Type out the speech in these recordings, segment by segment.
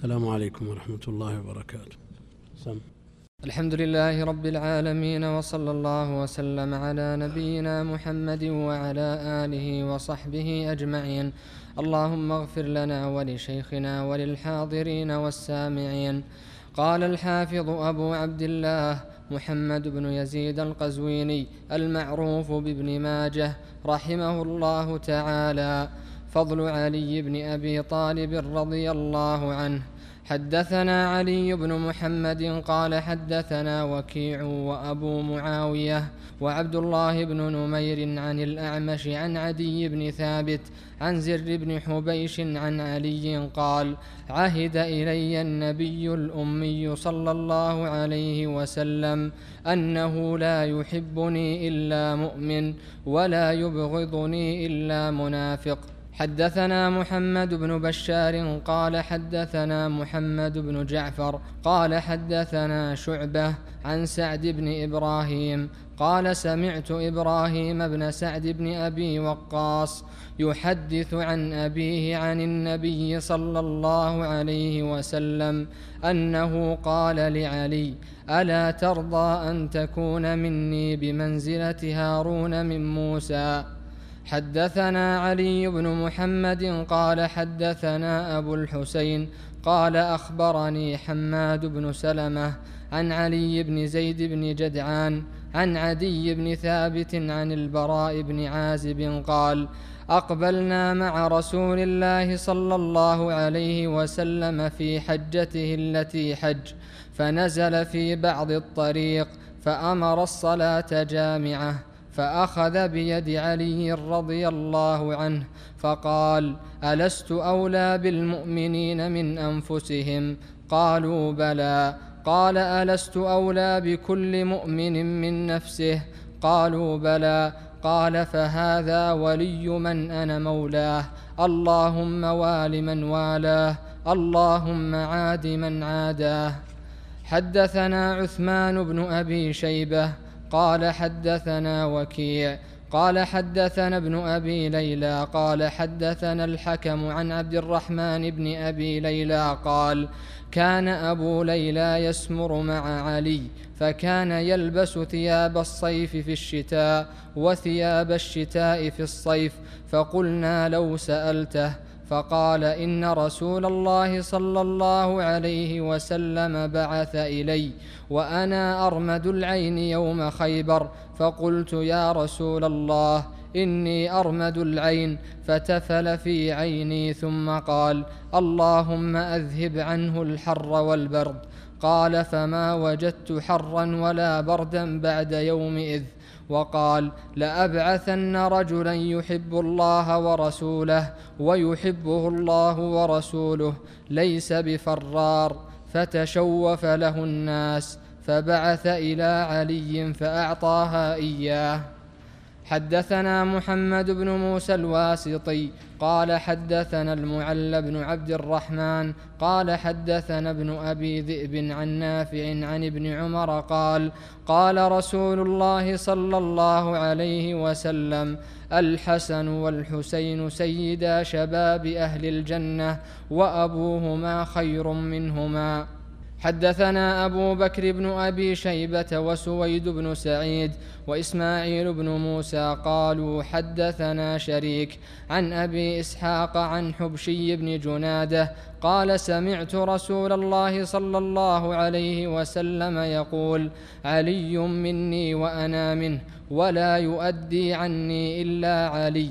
السلام عليكم ورحمة الله وبركاته. الحمد لله رب العالمين، وصلى الله وسلم على نبينا محمد وعلى آله وصحبه أجمعين. اللهم اغفر لنا ولشيخنا وللحاضرين والسامعين. قال الحافظ أبو عبد الله محمد بن يزيد القزويني المعروف بابن ماجه رحمه الله تعالى: فضل علي بن أبي طالب رضي الله عنه. حدثنا علي بن محمد قال حدثنا وكيع وأبو معاوية وعبد الله بن نمير عن الأعمش عن عدي بن ثابت عن زر بن حبيش عن علي قال: عهد إلي النبي الأمي صلى الله عليه وسلم أنه لا يحبني إلا مؤمن ولا يبغضني إلا منافق. حدثنا محمد بن بشار قال حدثنا محمد بن جعفر قال حدثنا شعبة عن سعد بن إبراهيم قال: سمعت إبراهيم بن سعد بن أبي وقاص يحدث عن أبيه عن النبي صلى الله عليه وسلم أنه قال لعلي: ألا ترضى أن تكون مني بمنزلة هارون من موسى؟ حدثنا علي بن محمد قال حدثنا أبو الحسين قال أخبرني حماد بن سلمة عن علي بن زيد بن جدعان عن عدي بن ثابت عن البراء بن عازب قال: أقبلنا مع رسول الله صلى الله عليه وسلم في حجته التي حج، فنزل في بعض الطريق فأمر الصلاة جامعة، فأخذ بيد علي رضي الله عنه فقال: ألست أولى بالمؤمنين من أنفسهم؟ قالوا: بلى. قال: ألست أولى بكل مؤمن من نفسه؟ قالوا: بلى. قال: فهذا ولي من أنا مولاه، اللهم وال من والاه، اللهم عاد من عاداه. حدثنا عثمان بن أبي شيبة قال حدثنا وكيع قال حدثنا ابن أبي ليلى قال حدثنا الحكم عن عبد الرحمن بن أبي ليلى قال: كان أبو ليلى يسمر مع علي، فكان يلبس ثياب الصيف في الشتاء وثياب الشتاء في الصيف، فقلنا: لو سألته. فقال: إن رسول الله صلى الله عليه وسلم بعث إلي وأنا أرمد العين يوم خيبر، فقلت: يا رسول الله، إني أرمد العين، فتفل في عيني ثم قال: اللهم أذهب عنه الحر والبرد. قال: فما وجدت حرا ولا بردا بعد يومئذ. وقال: لأبعثن رجلا يحب الله ورسوله ويحبه الله ورسوله، ليس بفرار، فتشوف له الناس، فبعث إلى علي فأعطاها إياه. حدثنا محمد بن موسى الواسطي قال حدثنا المعلى بن عبد الرحمن قال حدثنا ابن أبي ذئب عن نافع عن ابن عمر قال: قال رسول الله صلى الله عليه وسلم: الحسن والحسين سيدا شباب أهل الجنة، وأبوهما خير منهما. حدثنا أبو بكر بن أبي شيبة وسويد بن سعيد وإسماعيل بن موسى قالوا حدثنا شريك عن أبي إسحاق عن حبشي بن جنادة قال: سمعت رسول الله صلى الله عليه وسلم يقول: علي مني وأنا منه، ولا يؤدي عني إلا علي.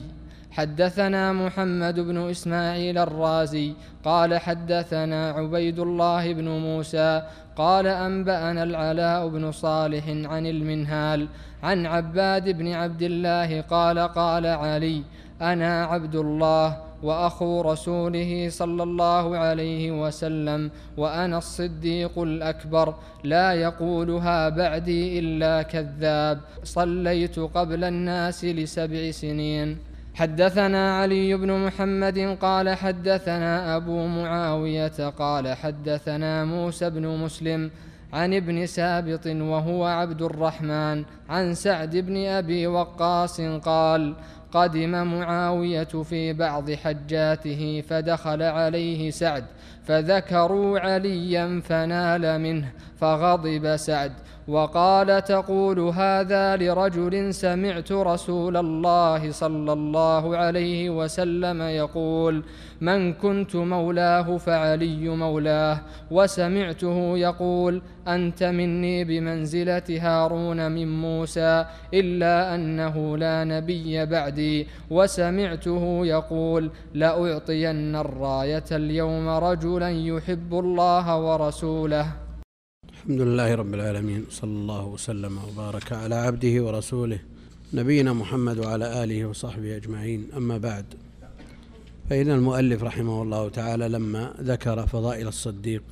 حدثنا محمد بن إسماعيل الرازي قال حدثنا عبيد الله بن موسى قال أنبأنا العلاء بن صالح عن المنهال عن عباد بن عبد الله قال: قال علي: أنا عبد الله وأخو رسوله صلى الله عليه وسلم، وأنا الصديق الأكبر، لا يقولها بعدي إلا كذاب، صليت قبل الناس ل7 سنين. حدثنا علي بن محمد قال حدثنا أبو معاوية قال حدثنا موسى بن مسلم عن ابن سابط وهو عبد الرحمن عن سعد بن أبي وقاص قال: قدم معاوية في بعض حجاته فدخل عليه سعد فذكروا عليا فنال منه فغضب سعد وقال: تقول هذا لرجل سمعت رسول الله صلى الله عليه وسلم يقول: من كنت مولاه فعلي مولاه، وسمعته يقول: أنت مني بمنزلة هارون من موسى إلا أنه لا نبي بعدي، وسمعته يقول: لأعطين الراية اليوم رجلا يحب الله ورسوله. الحمد لله رب العالمين، صلى الله وسلم وبارك على عبده ورسوله نبينا محمد وعلى آله وصحبه أجمعين. أما بعد، فإن المؤلف رحمه الله تعالى لما ذكر فضائل الصديق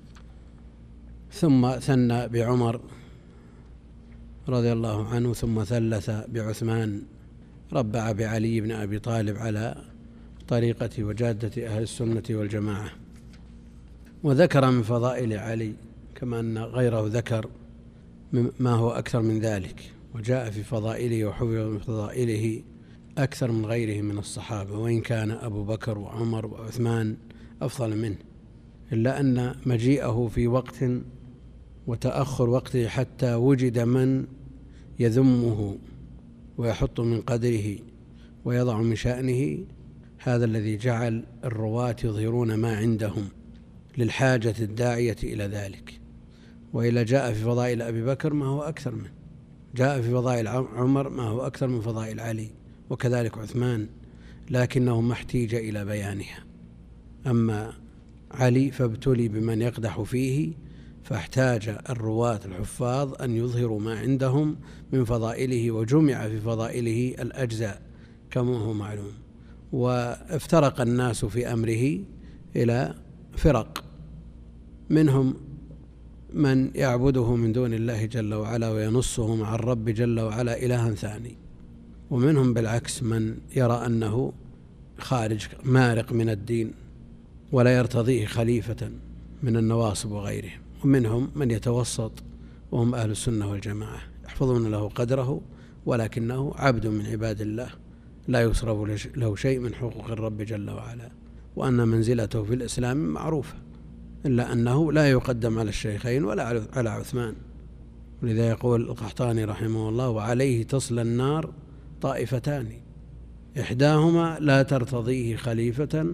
ثم ثنى بعمر رضي الله عنه ثم ثلث بعثمان، ربع بعلي بن أبي طالب على طريقة وجادة أهل السنة والجماعة، وذكر من فضائل علي كما أن غيره ذكر ما هو أكثر من ذلك، وجاء في فضائله وحفظ من فضائله أكثر من غيره من الصحابة، وإن كان أبو بكر وعمر وعثمان أفضل منه، إلا أن مجيئه في وقت وتأخر وقته حتى وجد من يذمه ويحط من قدره ويضع من شأنه، هذا الذي جعل الرواة يظهرون ما عندهم للحاجة الداعية إلى ذلك. وإلا جاء في فضائل أبي بكر ما هو أكثر منه، جاء في فضائل عمر ما هو أكثر من فضائل علي، وكذلك عثمان، لكنه ما احتيج إلى بيانها. أما علي فابتلي بمن يقدح فيه، فاحتاج الرواة الحفاظ أن يظهروا ما عندهم من فضائله، وجمع في فضائله الأجزاء كما هو معلوم. وافترق الناس في أمره إلى فرق، منهم من يعبده من دون الله جل وعلا وينصه مع الرب جل وعلا إلها ثاني، ومنهم بالعكس من يرى أنه خارج مارق من الدين ولا يرتضيه خليفة من النواصب وغيرهم، ومنهم من يتوسط وهم أهل السنة والجماعة يحفظون له قدره، ولكنه عبد من عباد الله لا يصرف له شيء من حقوق الرب جل وعلا، وأن منزلته في الإسلام معروفة، إلا أنه لا يقدم على الشيخين ولا على عثمان. ولذا يقول القحطاني رحمه الله: وعليه تصلى النار طائفتان، إحداهما لا ترتضيه خليفة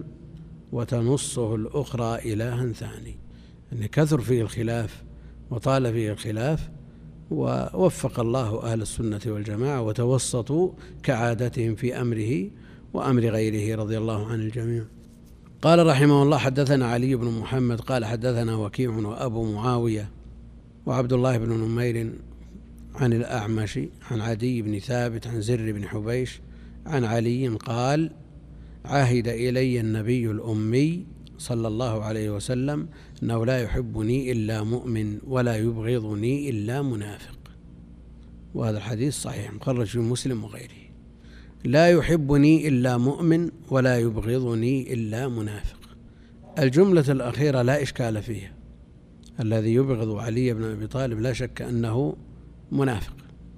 وتنصه الأخرى إلها ثاني. أن كثر فيه الخلاف وطال فيه الخلاف، ووفق الله أهل السنة والجماعة وتوسطوا كعادتهم في أمره وأمر غيره رضي الله عن الجميع. قال رحمه الله: حدثنا علي بن محمد قال حدثنا وكيع وأبو معاوية وعبد الله بن نمير عن الأعمش عن عدي بن ثابت عن زر بن حبيش عن علي قال: عهد إلي النبي الأمي صلى الله عليه وسلم أنه لا يحبني إلا مؤمن ولا يبغضني إلا منافق. وهذا الحديث صحيح مخرج في مسلم وغيره. لا يحبني إلا مؤمن ولا يبغضني إلا منافق. الجملة الأخيرة لا إشكال فيها، الذي يبغض علي بن أبي طالب لا شك أنه منافق،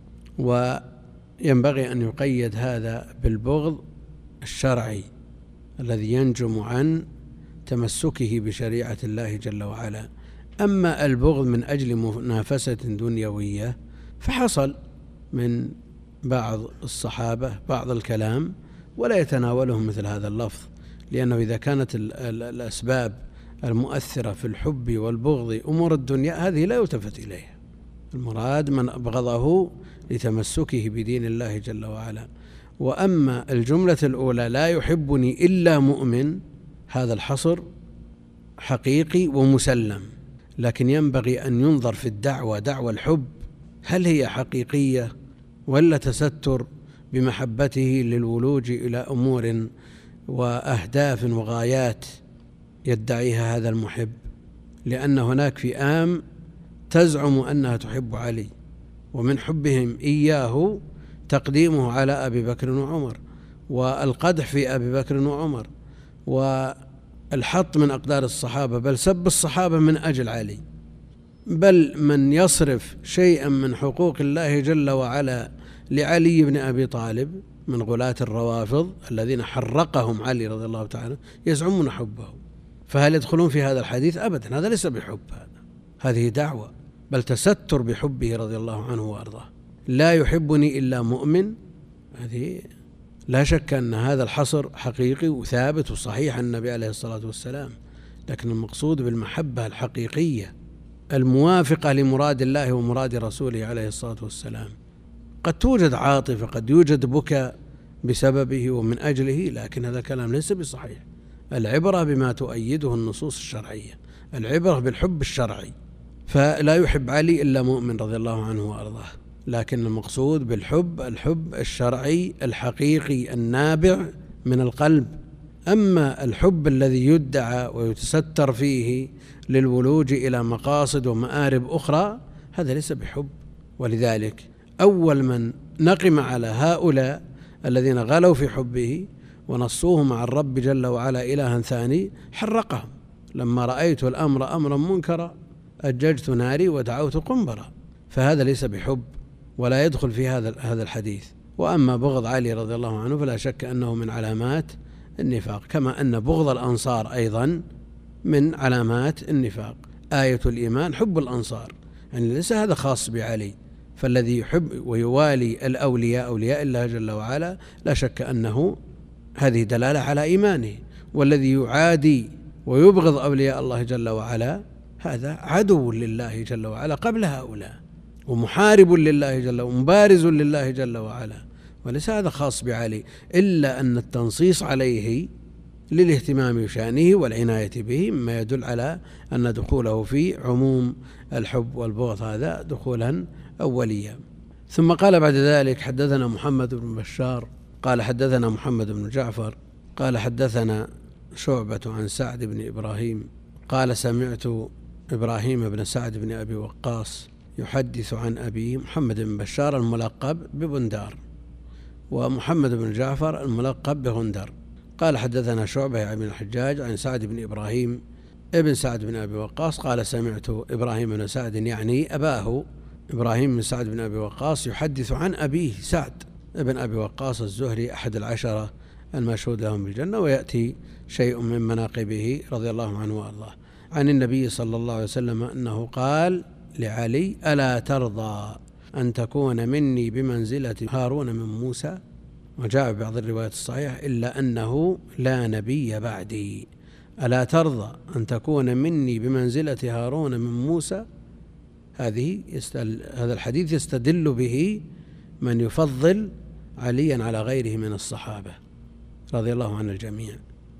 وينبغي أن يقيد هذا بالبغض الشرعي الذي ينجم عن تمسكه بشريعة الله جل وعلا. أما البغض من أجل منافسة دنيوية فحصل من بعض الصحابة بعض الكلام ولا يتناولهم مثل هذا اللفظ، لأنه إذا كانت الأسباب المؤثرة في الحب والبغض أمور الدنيا هذه لا يلتفت إليها، المراد من أبغضه لتمسكه بدين الله جل وعلا. وأما الجملة الأولى لا يحبني إلا مؤمن، هذا الحصر حقيقي ومسلم، لكن ينبغي أن ينظر في دعوة الحب هل هي حقيقية ولا تستر بمحبته للولوج إلى أمور وأهداف وغايات يدعيها هذا المحب، لأن هناك فئام تزعم أنها تحب علي، ومن حبهم إياه تقديمه على أبي بكر وعمر، والقدح في أبي بكر وعمر، والحط من أقدار الصحابة، بل سب الصحابة من أجل علي، بل من يصرف شيئا من حقوق الله جل وعلا لعلي بن أبي طالب من غلاة الروافض الذين حرقهم علي رضي الله تعالى يزعمون حبه، فهل يدخلون في هذا الحديث؟ أبدا، هذا ليس بحب، هذه دعوة، بل تستر بحبه رضي الله عنه وأرضاه. لا يحبني إلا مؤمن، هذه لا شك أن هذا الحصر حقيقي وثابت وصحيح عن النبي عليه الصلاة والسلام، لكن المقصود بالمحبة الحقيقية الموافقة لمراد الله ومراد رسوله عليه الصلاة والسلام. قد توجد عاطفة، قد يوجد بكاء بسببه ومن أجله، لكن هذا الكلام ليس بصحيح. العبرة بما تؤيده النصوص الشرعية، العبرة بالحب الشرعي. فلا يحب علي إلا مؤمن رضي الله عنه وأرضاه، لكن المقصود بالحب الحب الشرعي الحقيقي النابع من القلب. أما الحب الذي يدعى ويتستر فيه للولوج إلى مقاصد ومآرب أخرى، هذا ليس بحب. ولذلك أول من نقم على هؤلاء الذين غلوا في حبه ونصوه مع الرب جل وعلا إلها ثاني حرقهم. لما رأيت الأمر أمرا منكرا أججت ناري ودعوت قنبرا، فهذا ليس بحب ولا يدخل في هذا الحديث. وأما بغض علي رضي الله عنه فلا شك أنه من علامات النفاق، كما أن بغض الأنصار أيضا من علامات النفاق. آية الإيمان حب الأنصار، يعني ليس هذا خاص بعلي، فالذي يحب ويوالي الأولياء أولياء الله جل وعلا لا شك أنه هذه دلالة على إيمانه، والذي يعادي ويبغض أولياء الله جل وعلا هذا عدو لله جل وعلا قبل هؤلاء، ومحارب لله جل ومبارز لله جل وعلا، وليس هذا خاص بعلي، إلا أن التنصيص عليه للاهتمام بشأنه والعناية به مما يدل على أن دخوله في عموم الحب والبغض هذا دخولا أوليا. ثم قال بعد ذلك: حدثنا محمد بن بشار قال حدثنا محمد بن جعفر قال حدثنا شعبة عن سعد بن إبراهيم قال سمعت إبراهيم بن سعد بن أبي وقاص يحدث عن أبيه محمد بن بشار الملقب ببندار، ومحمد بن جعفر الملقب بغندر. قال حدثنا شعبة بن الحجاج عن سعد بن إبراهيم ابن سعد بن أبي وقاص قال سمعت إبراهيم بن سعد يعني أباه إبراهيم بن سعد بن أبي وقاص يحدث عن أبيه سعد ابن أبي وقاص الزهري أحد العشرة المشهود لهم بالجنة، ويأتي شيء من مناقبه رضي الله عنه وأرضاه. عن النبي صلى الله عليه وسلم أنه قال لعلي: ألا ترضى أن تكون مني بمنزلة هارون من موسى؟ وجاء بعض الروايات الصحيحة: إلا أنه لا نبي بعدي. ألا ترضى أن تكون مني بمنزلة هارون من موسى؟ هذا الحديث يستدل به من يفضل عليا على غيره من الصحابة رضي الله عن الجميع،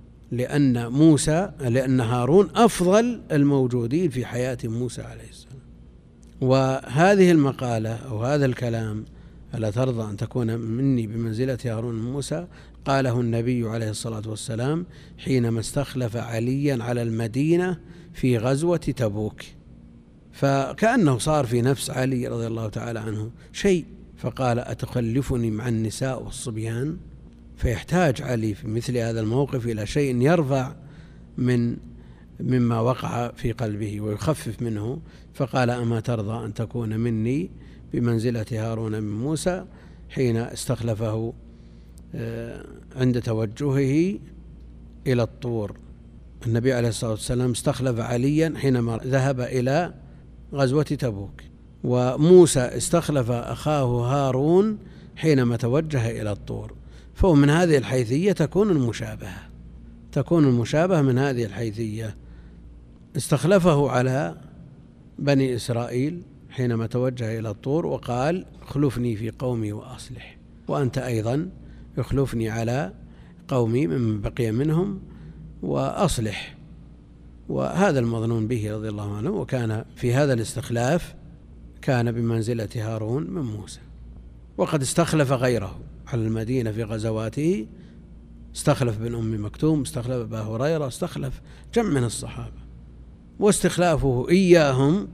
لأن هارون أفضل الموجودين في حياة موسى عليه السلام. وهذه المقالة أو هذا الكلام: ألا ترضى أن تكون مني بمنزلة هارون من موسى، قاله النبي عليه الصلاة والسلام حينما استخلف عليا على المدينة في غزوة تبوك، فكأنه صار في نفس علي رضي الله تعالى عنه شيء، فقال: أتخلفني مع النساء والصبيان؟ فيحتاج علي في مثل هذا الموقف إلى شيء يرفع مما وقع في قلبه ويخفف منه، فقال: أما ترضى أن تكون مني بمنزلة هارون من موسى، حين استخلفه عند توجهه إلى الطور. النبي عليه الصلاة والسلام استخلف عليا حينما ذهب إلى غزوة تبوك، وموسى استخلف أخاه هارون حينما توجه إلى الطور. فمن هذه الحيثية تكون المشابهة من هذه الحيثية. استخلفه على بني إسرائيل حينما توجه إلى الطور وقال: اخلفني في قومي وأصلح، وأنت أيضا اخلفني على قومي ممن بقي منهم وأصلح. وهذا المظنون به رضي الله عنه، وكان في هذا الاستخلاف كان بمنزلة هارون من موسى. وقد استخلف غيره على المدينة في غزواته، استخلف بن أم مكتوم، استخلف أبا هريرة، استخلف جمع من الصحابة، واستخلافه إياهم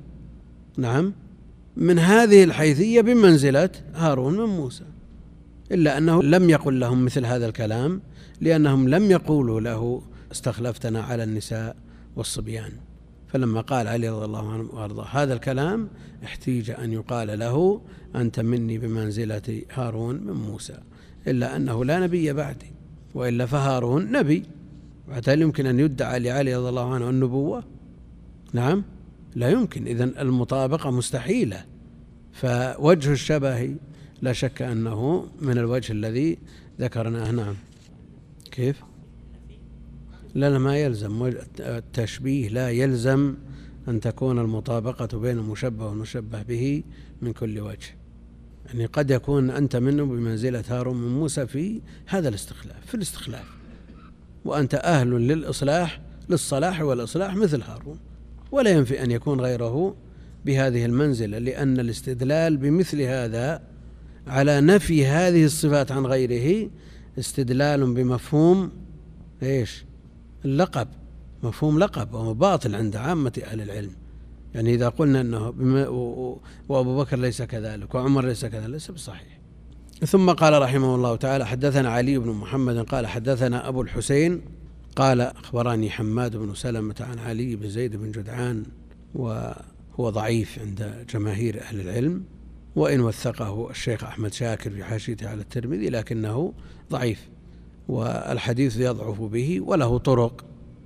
من هذه الحيثية بمنزلة هارون من موسى، إلا أنه لم يقل لهم مثل هذا الكلام، لأنهم لم يقولوا له استخلفتنا على النساء والصبيان. فلما قال علي رضي الله عنه وأرضاه هذا الكلام احتيج أن يقال له: أنت مني بمنزلة هارون من موسى، إلا أنه لا نبي بعدي، وإلا فهارون نبي، وهل يمكن أن يدعى لعلي رضي الله عنه النبوة؟ نعم لا يمكن. إذن المطابقة مستحيلة، فوجه الشبه لا شك أنه من الوجه الذي ذكرناه. نعم. كيف؟ لا ما يلزم التشبيه، لا يلزم أن تكون المطابقة بين المشبه والمشبه به من كل وجه. يعني قد يكون أنت منه بمنزلة هارون من موسى في هذا الاستخلاف، في الاستخلاف، وأنت أهل للإصلاح، للصلاح والإصلاح مثل هارون، ولا ينفي أن يكون غيره بهذه المنزلة، لأن الاستدلال بمثل هذا على نفي هذه الصفات عن غيره استدلال بمفهوم إيش؟ اللقب، مفهوم لقب، وهو باطل عند عامة أهل العلم. يعني إذا قلنا أنه وأبو بكر ليس كذلك وعمر ليس كذلك ليس بصحيح. ثم قال رحمه الله تعالى: حدثنا علي بن محمد قال حدثنا أبو الحسين قال أخبرني حماد بن سلمة عن علي بن زيد بن جدعان، وهو ضعيف عند جماهير أهل العلم، وإن وثقه الشيخ أحمد شاكر في حاشيته على الترمذي، لكنه ضعيف، والحديث يضعف به، وله طرق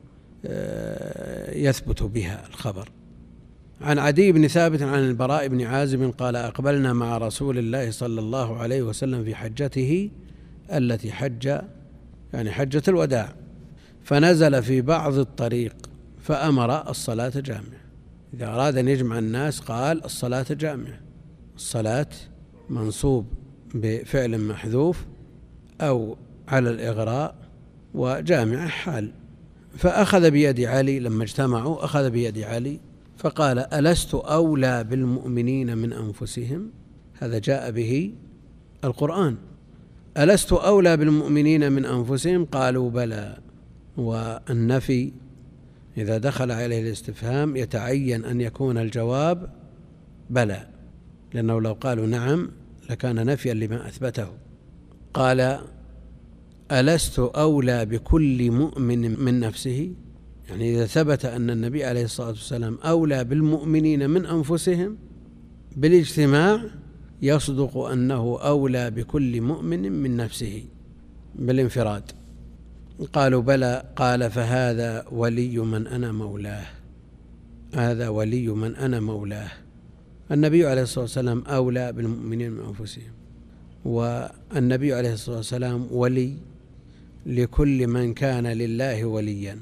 يثبت بها الخبر. عن عدي بن ثابت عن البراء بن عازب قال: أقبلنا مع رسول الله صلى الله عليه وسلم في حجته التي حج، يعني حجة الوداع، فنزل في بعض الطريق فأمر الصلاة جامعة. إذا أراد أن يجمع الناس قال الصلاة جامعة. الصلاة منصوب بفعل محذوف أو على الإغراء، وجامعة حال. فأخذ بيد علي لما اجتمعوا، أخذ بيد علي فقال: ألست أولى بالمؤمنين من أنفسهم؟ هذا جاء به القرآن. ألست أولى بالمؤمنين من أنفسهم؟ قالوا بلى. والنفي إذا دخل عليه الاستفهام يتعين أن يكون الجواب بلى، لأنه لو قالوا نعم لكان نفيا لما أثبته. قال: ألست أولى بكل مؤمن من نفسه؟ يعني إذا ثبت أن النبي عليه الصلاة والسلام أولى بالمؤمنين من أنفسهم بالاجتماع، يصدق أنه أولى بكل مؤمن من نفسه بالانفراد. قالوا بلى. قال: فهذا ولي من أنا مولاه، هذا ولي من أنا مولاه. النبي عليه الصلاة والسلام أولى بالمؤمنين من أنفسهم، والنبي عليه الصلاة والسلام ولي لكل من كان لله وليا.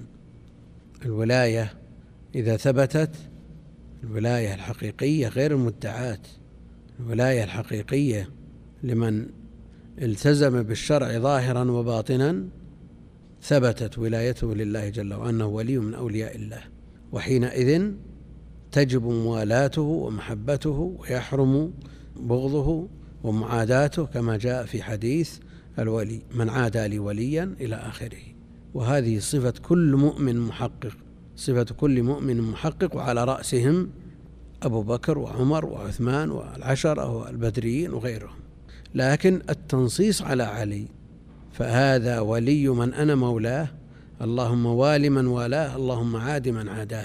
الولاية إذا ثبتت، الولاية الحقيقية غير المدعاة، الولاية الحقيقية لمن التزم بالشرع ظاهرا وباطنا ثبتت ولايته لله جل وعلا، أنه ولي من أولياء الله، وحينئذ تجب موالاته ومحبته، ويحرم بغضه ومعاداته، كما جاء في حديث الولي: من عادى لي وليا إلى آخره. وهذه صفة كل مؤمن محقق، صفة كل مؤمن محقق، وعلى رأسهم أبو بكر وعمر وعثمان والعشرة والبدريين وغيرهم. لكن التنصيص على علي: فهذا ولي من أنا مولاه، اللهم وال من والاه، اللهم عاد من عاداه.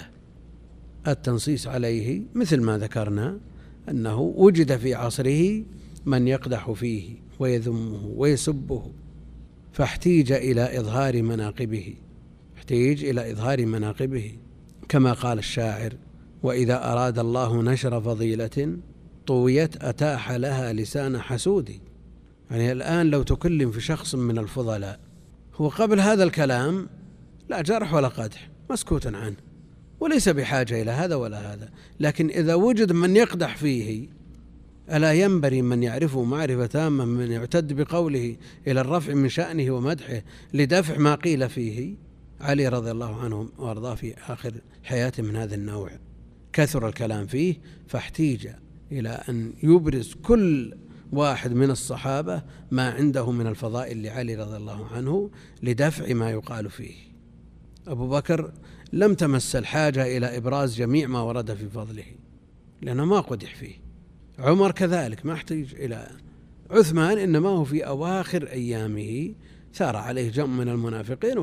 التنصيص عليه مثل ما ذكرنا أنه وجد في عصره من يقدح فيه ويذمه ويسبه، فاحتيج إلى إظهار مناقبه، احتيج إلى إظهار مناقبه، كما قال الشاعر: وإذا أراد الله نشر فضيلة طويت أتاح لها لسان حسودي. يعني الآن لو تكلم في شخص من الفضلاء، هو قبل هذا الكلام لا جرح ولا قدح، مسكوت عنه، وليس بحاجة إلى هذا ولا هذا. لكن إذا وجد من يقدح فيه، ألا ينبغي من يعرفه معرفة تامة من يعتد بقوله إلى الرفع من شأنه ومدحه لدفع ما قيل فيه؟ علي رضي الله عنه وارضاه في آخر حياته من هذا النوع كثر الكلام فيه، فاحتيج إلى أن يبرز كل واحد من الصحابة ما عنده من الفضائل لعلي رضي الله عنه لدفع ما يقال فيه. أبو بكر لم تمس الحاجة إلى إبراز جميع ما ورد في فضله لأنه ما قدح فيه. عمر كذلك ما احتاج إلى. عثمان إنما هو في أواخر أيامه ثار عليه جمع من المنافقين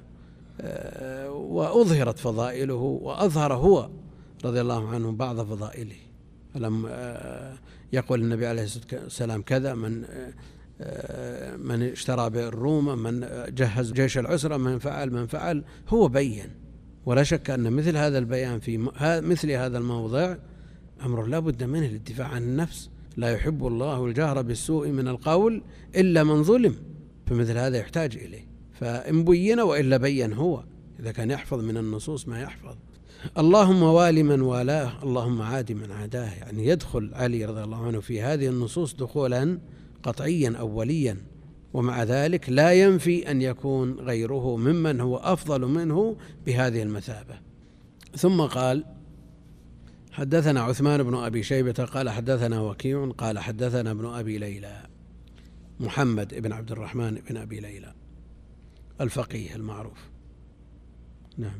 وأظهرت فضائله، وأظهر هو رضي الله عنه بعض فضائله. لم يقول النبي عليه الصلاة والسلام كذا: من من اشترى بالروم، من جهز جيش العسرة، من فعل، هو بين. ولا شك أن مثل هذا البيان في مثل هذا الموضع أمر لا بد منه للدفاع عن النفس. لا يحب الله الجهر بالسوء من القول إلا من ظلم، فمثل هذا يحتاج إليه. فإن بين وإلا بين هو، إذا كان يحفظ من النصوص ما يحفظ. اللهم والي من والاه، اللهم عاد من عاداه، يعني يدخل علي رضي الله عنه في هذه النصوص دخولا قطعيا أوليا، ومع ذلك لا ينفي أن يكون غيره ممن هو أفضل منه بهذه المثابة. ثم قال: حدثنا عثمان بن أبي شيبة قال حدثنا وكيع قال حدثنا ابن أبي ليلى محمد بن عبد الرحمن بن أبي ليلى الفقيه المعروف. نعم،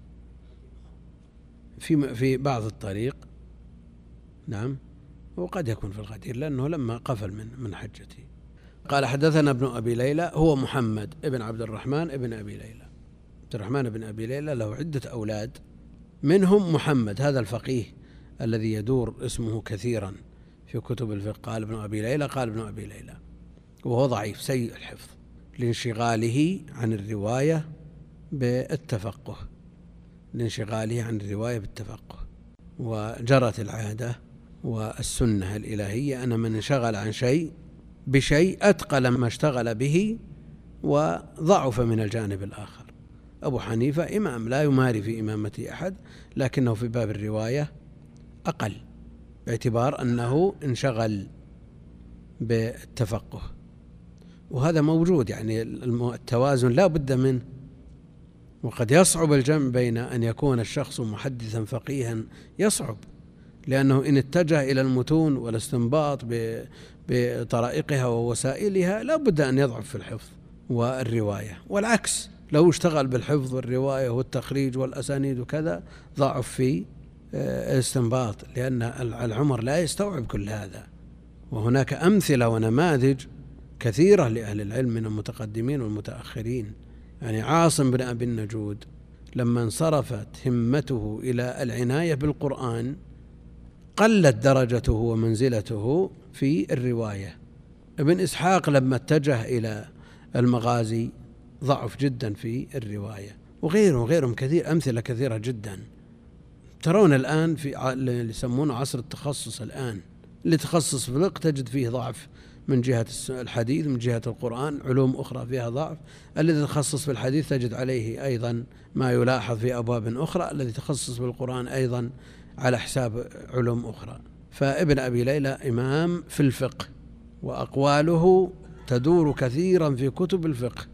في بعض الطريق. نعم، وقد يكون في الغدير لأنه لما قفل من حجته. قال حدثنا ابن أبي ليلى هو محمد بن عبد الرحمن بن أبي ليلى. عبد الرحمن بن أبي ليلى له عدة أولاد، منهم محمد هذا الفقيه الذي يدور اسمه كثيرا في كتب الفقه. قال ابن أبي ليلى، قال ابن أبي ليلى، وهو ضعيف سيء الحفظ لانشغاله عن الرواية بالتفقه، وجرت العادة والسنة الإلهية أن من انشغل عن شيء بشيء أتقل ما اشتغل به وضعف من الجانب الآخر. أبو حنيفة إمام لا يماري في إمامة أحد، لكنه في باب الرواية أقل باعتبار أنه انشغل بالتفقه، وهذا موجود، يعني التوازن لا بد منه. وقد يصعب الجمع بين أن يكون الشخص محدثا فقيها، يصعب، لأنه إن اتجه إلى المتون والاستنباط بطرائقها ووسائلها لا بد أن يضعف في الحفظ والرواية، والعكس لو اشتغل بالحفظ والرواية والتخريج والأسانيد وكذا ضعف في الاستنباط، لأن العمر لا يستوعب كل هذا. وهناك أمثلة ونماذج كثيرة لأهل العلم من المتقدمين والمتأخرين. يعني عاصم بن أبي النجود لما انصرفت همته إلى العناية بالقرآن قلت درجته ومنزلته في الرواية. ابن إسحاق لما اتجه إلى المغازي ضعف جدا في الرواية، وغيرهم كثير، أمثلة كثيرة جدا. ترون الآن في اللي يسمونه عصر التخصص، الآن اللي تخصص في الفقه تجد فيه ضعف من جهة الحديث، من جهة القرآن، علوم أخرى فيها ضعف. الذي تخصص في الحديث تجد عليه أيضا ما يلاحظ في أبواب أخرى، الذي تخصص بالقرآن أيضا على حساب علوم أخرى. فابن أبي ليلى إمام في الفقه، وأقواله تدور كثيرا في كتب الفقه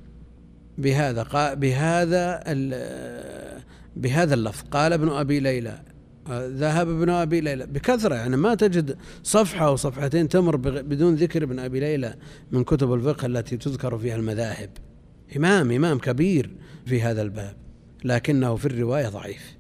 بهذا اللفظ. قال ابن أبي ليلى، ذهب ابن أبي ليلى بكثرة، يعني ما تجد صفحة أو صفحتين تمر بدون ذكر ابن أبي ليلى من كتب الفقه التي تذكر فيها المذاهب. إمام كبير في هذا الباب، لكنه في الرواية ضعيف،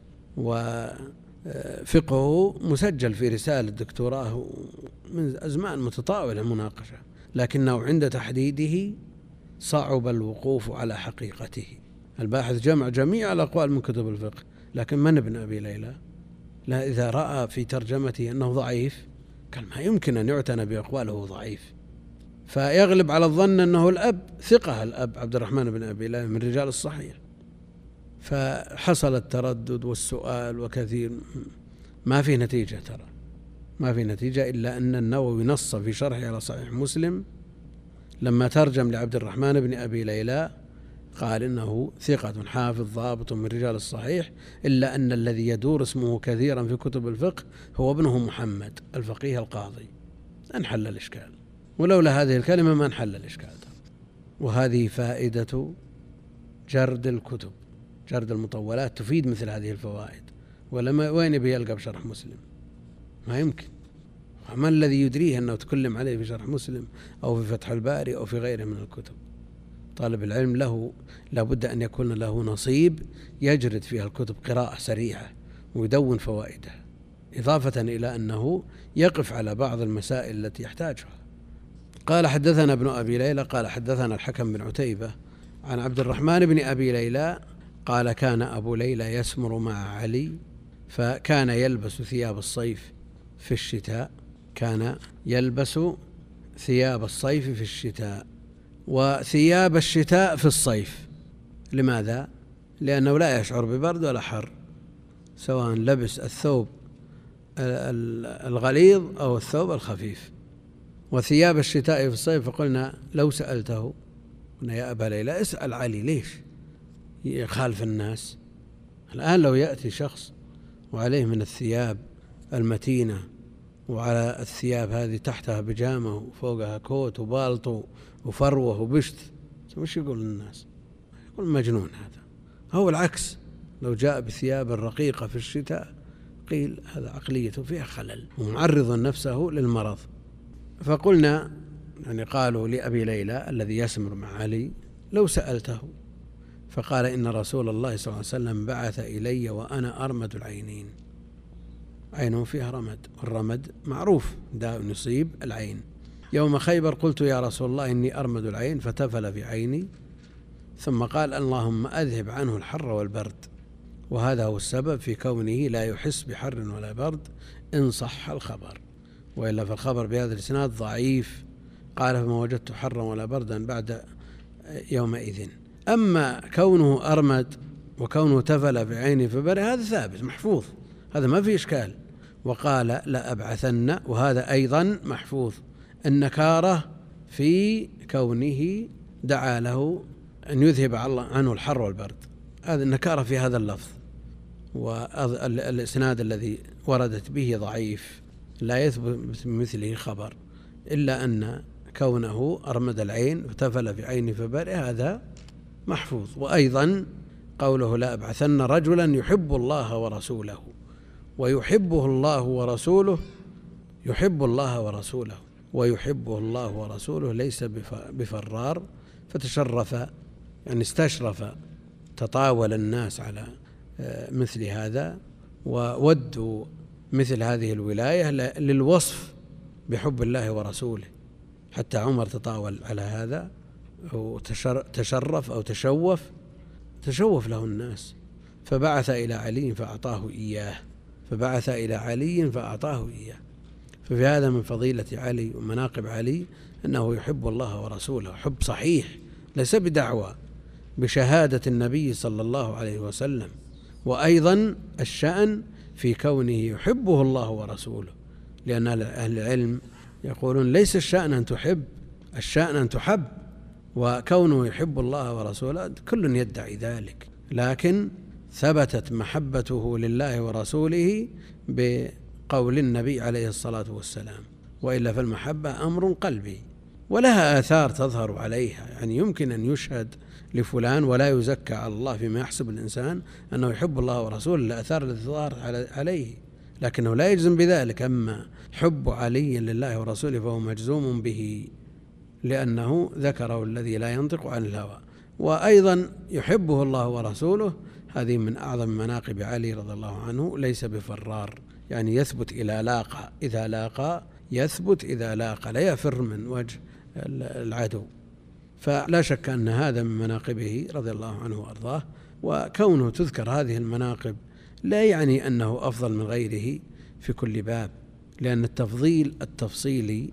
وفقهه مسجل في رسالة دكتوراه من أزمان متطاولة المناقشة، لكنه عند تحديده صعب الوقوف على حقيقته. الباحث جمع جميع الأقوال من كتب الفقه، لكن من ابن أبي ليلى؟ لا، إذا رأى في ترجمته أنه ضعيف قال ما يمكن أن يعتنى بأقواله ضعيف، فيغلب على الظن أنه الأب ثقة، الأب عبد الرحمن بن أبي ليلى من رجال الصحيح. فحصل التردد والسؤال وكثير، ما في نتيجة، ترى ما في نتيجة، إلا أن النووي نص في شرحه على صحيح مسلم لما ترجم لعبد الرحمن بن أبي ليلى قال إنه ثقة حافظ ضابط من رجال الصحيح، إلا أن الذي يدور اسمه كثيرا في كتب الفقه هو ابنه محمد الفقيه القاضي. انحل الإشكال، ولولا هذه الكلمة ما انحل الإشكال. وهذه فائدة جرد الكتب، جرد المطولات تفيد مثل هذه الفوائد. ولما وين بيلقى بشرح مسلم؟ ما يمكن. ما الذي يدريه أنه تكلم عليه في شرح مسلم أو في فتح الباري أو في غيره من الكتب؟ طالب العلم له لابد أن يكون له نصيب يجرد فيها الكتب قراءة سريعة ويدون فوائدها، إضافة إلى أنه يقف على بعض المسائل التي يحتاجها. قال حدثنا ابن أبي ليلى قال حدثنا الحكم بن عتيبة عن عبد الرحمن بن أبي ليلى قال كان أبو ليلى يسمر مع علي، فكان يلبس ثياب الصيف في الشتاء، كان يلبس ثياب الصيف في الشتاء وثياب الشتاء في الصيف. لماذا؟ لأنه لا يشعر ببرد ولا حر، سواء لبس الثوب الغليظ أو الثوب الخفيف. وثياب الشتاء في الصيف، فقلنا لو سألته قلنا يا أبا ليلى اسأل علي ليش يخالف الناس. الآن لو يأتي شخص وعليه من الثياب المتينة، وعلى الثياب هذه تحتها بجامة وفوقها كوت وبالطو وفروة وبشت، وش يقول للناس؟ يقول مجنون هذا. هو العكس، لو جاء بثياب رقيقة في الشتاء قيل هذا عقليته فيها خلل ومعرض نفسه للمرض. فقلنا يعني قالوا لأبي ليلى الذي يسمر مع علي لو سألته، فقال إن رسول الله صلى الله عليه وسلم بعث إلي وأنا أرمد العينين. عين فيها رمد، والرمد معروف داء يصيب العين. يوم خيبر قلت يا رسول الله إني أرمد العين، فتفل في عيني، ثم قال اللهم أذهب عنه الحر والبرد. وهذا هو السبب في كونه لا يحس بحر ولا برد إن صح الخبر، وإلا فالخبر بهذا الإسناد ضعيف. قال فما وجدت حرا ولا بردا بعد يومئذ. أما كونه أرمد وكونه تفل في عينه فبرئ هذا ثابت محفوظ، هذا ما في إشكال. وقال لا أبعثن، وهذا أيضا محفوظ. النكارة في كونه دعا له أن يذهب عنه الحر والبرد، هذا النكارة في هذا اللفظ. والإسناد الذي وردت به ضعيف لا يثبت مثله خبر، إلا أن كونه أرمد العين وتفل في عينه فبرئ هذا محفوظ. وأيضا قوله لا أبعثن رجلا يحب الله ورسوله، ويحبه الله ورسوله، يحب الله ورسوله ويحبه الله ورسوله ليس بفرار، فتشرف يعني استشرف تطاول الناس على مثل هذا، وودوا مثل هذه الولاية للوصف بحب الله ورسوله. حتى عمر تطاول على هذا وتشرف أو تشوف له الناس، فبعث إلى علي فأعطاه إياه، فبعث إلى علي فأعطاه إياه. ففي هذا من فضيلة علي ومناقب علي أنه يحب الله ورسوله حب صحيح، ليس بدعوى، بشهادة النبي صلى الله عليه وسلم. وأيضا الشأن في كونه يحبه الله ورسوله، لأن أهل العلم يقولون ليس الشأن أن تحب، الشأن أن تحب. وكونه يحب الله ورسوله كل يدعي ذلك، لكن ثبتت محبته لله ورسوله بقول النبي عليه الصلاة والسلام. وإلا فالمحبة أمر قلبي ولها آثار تظهر عليها، يعني يمكن أن يشهد لفلان ولا يزكى على الله فيما يحسب الإنسان أنه يحب الله ورسوله، الآثار التي تظهر عليه، لكنه لا يجزم بذلك. أما حب علي لله ورسوله فهو مجزوم به، لأنه ذكره الذي لا ينطق عن الهوى. وأيضا يحبه الله ورسوله، هذه من أعظم مناقب علي رضي الله عنه، ليس بفرار، يعني يثبت إذا لاقى، إذا لاقى يثبت، إذا لاقى لا يفر من وجه العدو. فلا شك أن هذا من مناقبه رضي الله عنه وأرضاه. وكونه تذكر هذه المناقب لا يعني أنه أفضل من غيره في كل باب، لأن التفضيل التفصيلي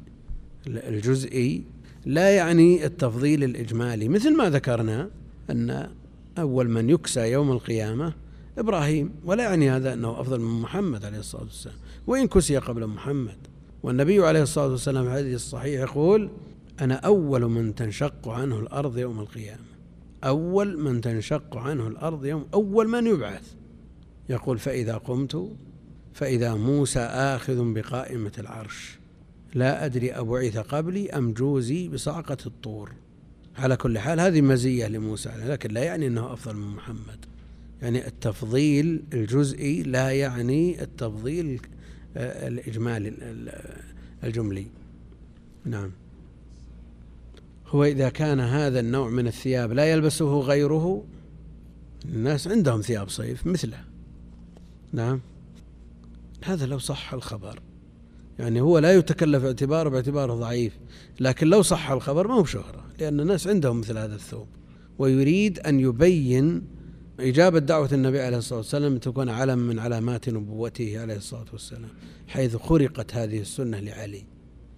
الجزئي لا يعني التفضيل الإجمالي، مثل ما ذكرنا أن أول من يكسى يوم القيامة إبراهيم، ولا يعني هذا أنه أفضل من محمد عليه الصلاة والسلام، وإن كسي قبل محمد. والنبي عليه الصلاة والسلام في الحديث الصحيح يقول أنا أول من تنشق عنه الأرض يوم القيامة، أول من تنشق عنه الأرض يوم، أول من يبعث. يقول فإذا قمت فإذا موسى آخذ بقائمة العرش، لا أدري أبعث قبلي أم جوزي بصعقة الطور. على كل حال هذه مزية لموسى، لكن لا يعني أنه أفضل من محمد. يعني التفضيل الجزئي لا يعني التفضيل الإجمالي الجملي. نعم. هو إذا كان هذا النوع من الثياب لا يلبسه غيره، الناس عندهم ثياب صيف مثله. نعم، هذا لو صح الخبر، يعني هو لا يتكلف اعتباره باعتباره ضعيف، لكن لو صح الخبر ما هو شهرة، لأن الناس عندهم مثل هذا الثوب. ويريد أن يبين إجابة دعوة النبي عليه الصلاة والسلام تكون علم من علامات نبوته عليه الصلاة والسلام، حيث خرقت هذه السنة لعلي.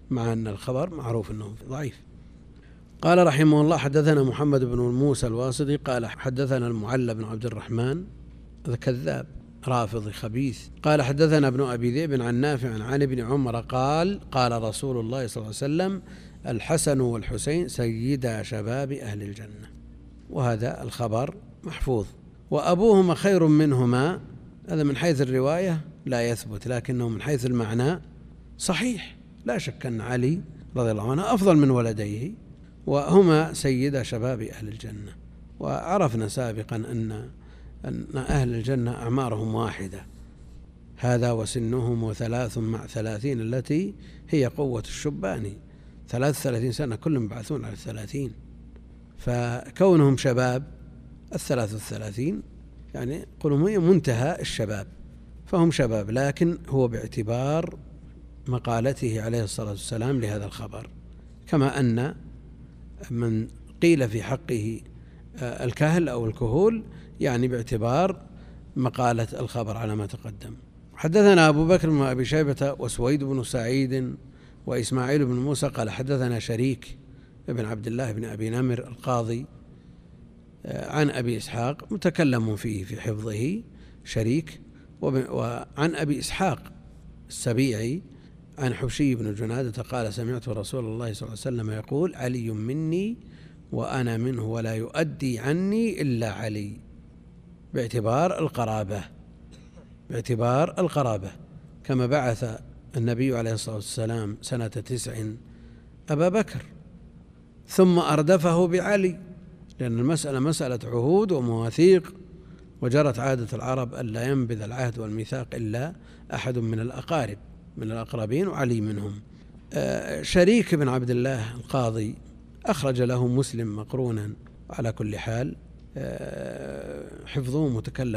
مع أن الخبر معروف أنه ضعيف. قال رحمه الله: حدثنا محمد بن موسى الواسطي قال حدثنا المعلى بن عبد الرحمن، هذا كذاب رافضي خبيث. قال حدثنا ابن أبي ذئب عن نافع عن ابن عمر قال: قال رسول الله صلى الله عليه وسلم: الحسن والحسين سيدا شباب أهل الجنة. وهذا الخبر محفوظ. وأبوهما خير منهما، هذا من حيث الرواية لا يثبت، لكنه من حيث المعنى صحيح. لا شك أن علي رضي الله عنه أفضل من ولديه، وهما سيدا شباب أهل الجنة. وعرفنا سابقا أن أهل الجنة أعمارهم واحدة، هذا وسنهم 3 مع 30 التي هي قوة الشبان، 33 سنة كلهم يبعثون على 30، فكونهم شباب 33 يعني قلهم هي منتهى الشباب، فهم شباب. لكن هو باعتبار مقالته عليه الصلاة والسلام لهذا الخبر، كما أن من قيل في حقه الكهل أو الكهول يعني باعتبار مقالة الخبر على ما تقدم. حدثنا أبو بكر بن أبي شيبة وسويد بن سعيد وإسماعيل بن موسى قال حدثنا شريك بن عبد الله بن أبي نمر القاضي عن أبي إسحاق، متكلم فيه في حفظه شريك، وعن أبي إسحاق السبيعي عن حبشي بن جنادة قال: سمعت رسول الله صلى الله عليه وسلم يقول: علي مني وأنا منه ولا يؤدي عني إلا علي، باعتبار القرابة، كما بعث النبي عليه الصلاة والسلام سنة 9 أبا بكر ثم أردفه بعلي، لأن المسألة مسألة عهود ومواثيق، وجرت عادة العرب ألا ينبذ العهد والميثاق إلا أحد من الأقارب من الأقربين، وعلي منهم. شريك بن عبد الله القاضي أخرج له مسلم مقرونا، على كل حال حفظه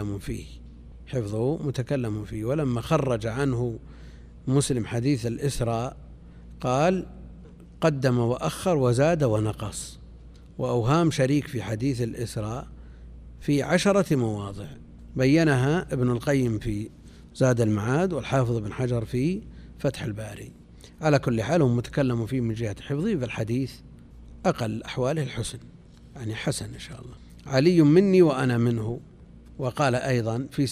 متكلم فيه. ولما خرج عنه مسلم حديث الإسراء قال: قدم وأخر وزاد ونقص. وأوهام شريك في حديث الإسراء في 10 مواضع بينها ابن القيم في زاد المعاد والحافظ بن حجر في فتح الباري. على كل حال هم متكلم فيه من جهة حفظه، فالحديث أقل أحواله الحسن، يعني حسن إن شاء الله. علي مني وأنا منه. وقال أيضا في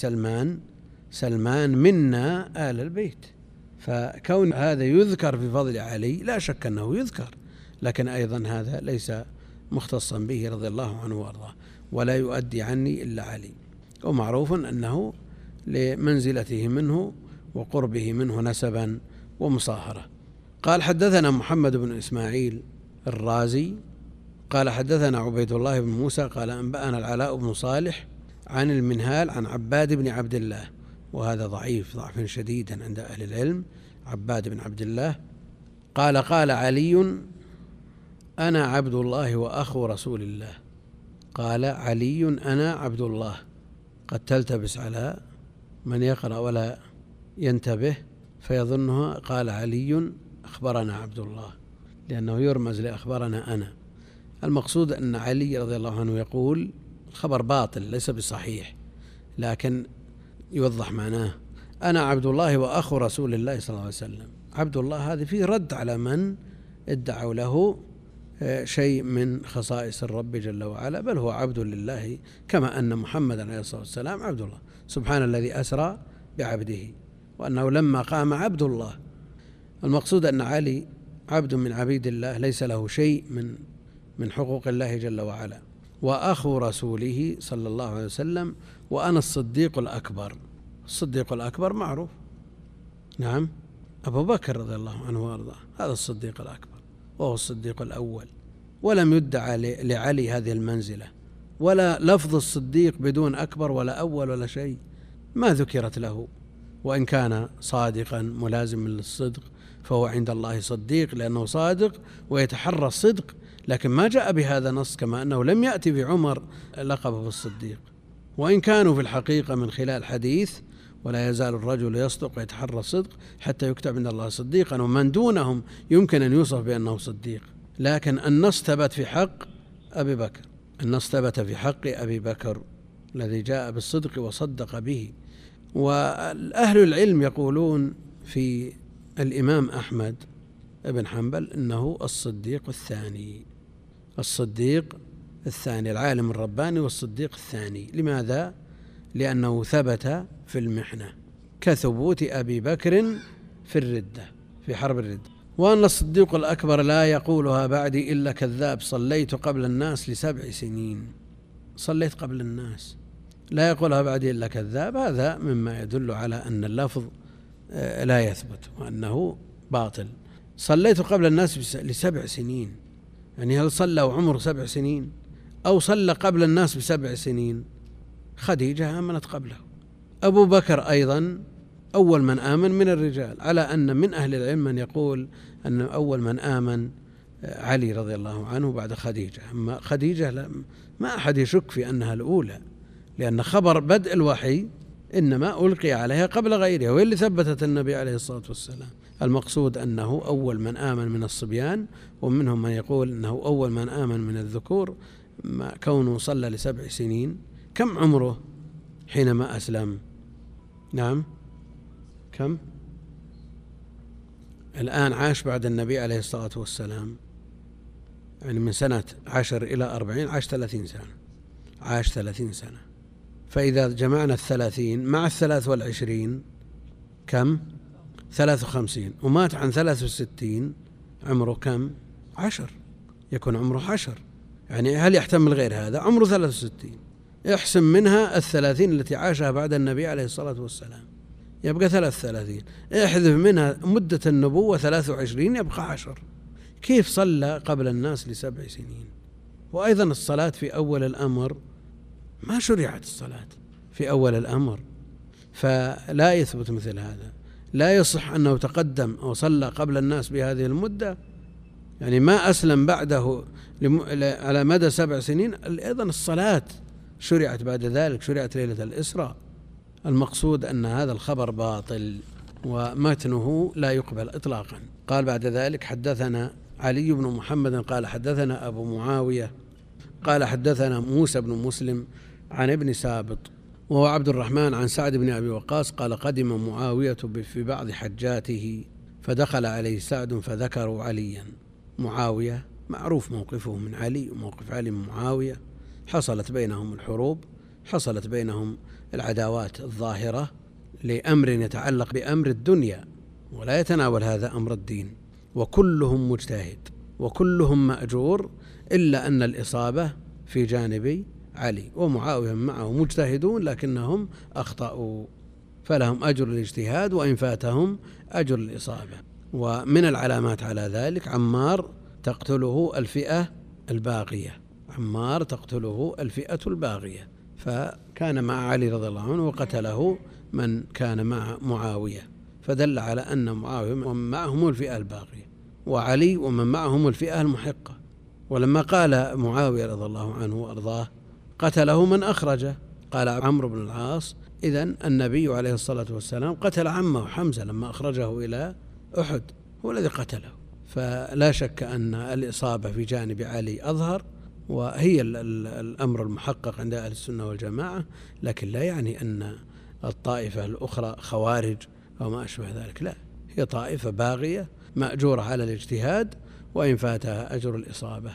سلمان منا آل البيت، فكون هذا يذكر في فضل علي لا شك أنه يذكر، لكن أيضا هذا ليس مختصا به رضي الله عنه وأرضاه. ولا يؤدي عني إلا علي، ومعروف أنه لمنزلته منه وقربه منه نسبا ومصاهرة. قال حدثنا محمد بن إسماعيل الرازي قال حدثنا عبيد الله بن موسى قال أنبأنا العلاء بن صالح عن المنهال عن عباد بن عبد الله، وهذا ضعيف ضعفا شديدا عند أهل العلم. عباد بن عبد الله قال: قال علي: أنا عبد الله وأخو رسول الله. قال علي: أنا عبد الله. قد تلتبس على من يقرأ ولا ينتبه فيظنها قال علي أخبرنا عبد الله، لأنه يرمز لأخبرنا أنا. المقصود أن علي رضي الله عنه يقول الخبر باطل ليس بصحيح، لكن يوضح معناه: أنا عبد الله وأخو رسول الله صلى الله عليه وسلم. عبد الله هذه فيه رد على من ادعوا له شيء من خصائص الرب جل وعلا، بل هو عبد لله، كما أن محمد عليه الصلاة والسلام عبد الله. سبحان الذي أسرى بعبده، وأنه لما قام عبد الله. المقصود أن علي عبد من عبيد الله، ليس له شيء من حقوق الله جل وعلا، وأخو رسوله صلى الله عليه وسلم. وأنا الصديق الأكبر. الصديق الأكبر معروف، نعم، أبو بكر رضي الله عنه وأرضاه، هذا الصديق الأكبر، وهو الصديق الأول. ولم يدعى لعلي هذه المنزلة، ولا لفظ الصديق بدون أكبر ولا أول ولا شيء ما ذكرت له. وإن كان صادقا ملازما للصدق فهو عند الله صديق، لأنه صادق ويتحرى الصدق، لكن ما جاء بهذا نص، كما أنه لم يأتي بعمر لقبه بالصديق. وإن كانوا في الحقيقة من خلال حديث: ولا يزال الرجل يصدق ويتحرى الصدق حتى يكتب عند الله صديقا، ومن دونهم يمكن أن يوصف بأنه صديق. لكن النص ثبت في حق أبي بكر، النص ثبت في حق أبي بكر الذي جاء بالصدق وصدق به. وأهل العلم يقولون في الإمام أحمد بن حنبل أنه الصديق الثاني العالم الرباني والصديق الثاني. لماذا؟ لأنه ثبت في المحنة كثبوت أبي بكر في الردة في حرب الردة. وأن الصديق الأكبر لا يقولها بعدي إلا كذاب، صليت قبل الناس ل7 سنين. صليت قبل الناس، لا يقولها بعدي إلا كذاب، هذا مما يدل على أن اللفظ لا يثبت وأنه باطل. صليت قبل الناس ل7 سنين، يعني هل صلى وعمره 7 سنين أو صلى قبل الناس ب7 سنين؟ خديجة آمنت قبله. أبو بكر أيضا أول من آمن من الرجال، على أن من أهل العلم من يقول أن أول من آمن علي رضي الله عنه بعد خديجة. أما خديجة ما أحد يشك في أنها الأولى، لأن خبر بدء الوحي إنما ألقي عليها قبل غيرها، واللي ثبتت النبي عليه الصلاة والسلام. المقصود أنه أول من آمن من الصبيان، ومنهم من يقول أنه أول من آمن من الذكور، كونه صلى ل7 سنين. كم عمره حينما أسلم؟ نعم، كم؟ الآن عاش بعد النبي عليه الصلاة والسلام، يعني من سنة 10 إلى 40 عاش 30 سنة، عاش 30 سنة. فإذا جمعنا 30 مع 23 كم؟ 53. ومات عن 63 عمره كم؟ 10. يكون عمره 10. يعني هل يحتمل غير هذا؟ عمره 63. احسن منها 30 التي عاشها بعد النبي عليه الصلاة والسلام، يبقى 33. احذف منها مدة النبوة 23 يبقى 10. كيف صلى قبل الناس ل7 سنين؟ وأيضا الصلاة في أول الأمر ما شرعت الصلاة في أول الأمر، فلا يثبت مثل هذا. لا يصح أنه تقدم أو صلى قبل الناس بهذه المدة، يعني ما أسلم بعده على مدى 7 سنين. أيضا الصلاة شرعت بعد ذلك، شرعت ليلة الإسراء. المقصود أن هذا الخبر باطل ومتنه لا يقبل إطلاقا. قال بعد ذلك: حدثنا علي بن محمد قال حدثنا أبو معاوية قال حدثنا موسى بن مسلم عن ابن سابط وهو عبد الرحمن عن سعد بن أبي وقاص قال: قدم معاوية في بعض حجاته فدخل عليه سعد فذكروا عليا. معاوية معروف موقفه من علي وموقف علي من معاوية، حصلت بينهم الحروب، حصلت بينهم العداوات الظاهرة لأمر يتعلق بأمر الدنيا ولا يتناول هذا أمر الدين، وكلهم مجتهد وكلهم مأجور، إلا أن الإصابة في جانب علي، ومعاوية معه مجتهدون لكنهم أخطأوا، فلهم أجر الاجتهاد وإن فاتهم أجر الإصابة. ومن العلامات على ذلك عمار تقتله الفئة الباغية، عمار تقتله الفئة الباغية، فكان مع علي رضي الله عنه وقتله من كان مع معاوية، فدل على أن معاوية ومن معهم الفئة الباغية، وعلي ومن معهم الفئة المحقة. ولما قال معاوية رضي الله عنه وأرضاه قتله من أخرجه، قال عمرو بن العاص: إذن النبي عليه الصلاة والسلام قتل عمه حمزة لما أخرجه إلى أحد، هو الذي قتله. فلا شك أن الإصابة في جانب علي أظهر، وهي الأمر المحقق عند أهل السنة والجماعة، لكن لا يعني أن الطائفة الأخرى خوارج أو ما أشبه ذلك، لا، هي طائفة باغية مأجورة على الاجتهاد وإن فاتها أجر الإصابة.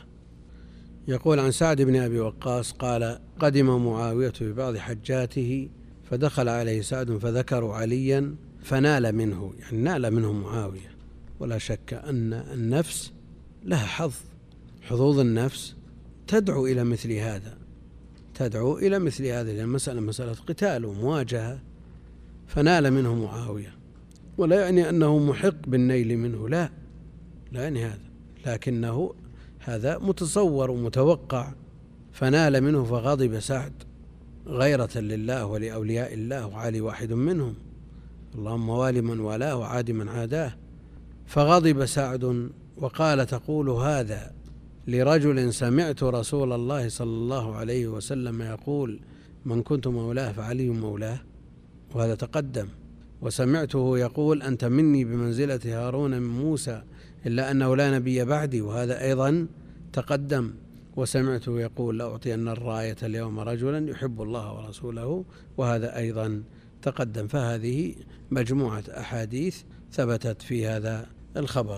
يقول عن سعد بن أبي وقاص قال: قدم معاوية في بعض حجاته فدخل عليه سعد فذكروا عليا فنال منه، يعني نال منه معاوية. ولا شك أن النفس لها حظوظ النفس تدعو إلى مثل هذا، تدعو إلى مثل هذه المسألة، مسألة قتال ومواجهة، فنال منه معاوية. ولا يعني أنه محق بالنيل منه، لا يعني هذا، لكنه هذا متصور ومتوقع. فنال منه فغضب سعد غيرة لله ولأولياء الله، وعلي واحد منهم، اللهم والي من والاه وعاد من عاداه. فغضب سعد وقال: تقول هذا لرجل سمعت رسول الله صلى الله عليه وسلم يقول: من كنت مولاه فعلي مولاه، وهذا تقدم. وسمعته يقول: أنت مني بمنزلة هارون من موسى إلا أنه لا نبي بعدي، وهذا أيضا تقدم. وسمعته يقول: لأعطين الراية اليوم رجلا يحب الله ورسوله، وهذا أيضا تقدم. فهذه مجموعة أحاديث ثبتت في هذا الخبر.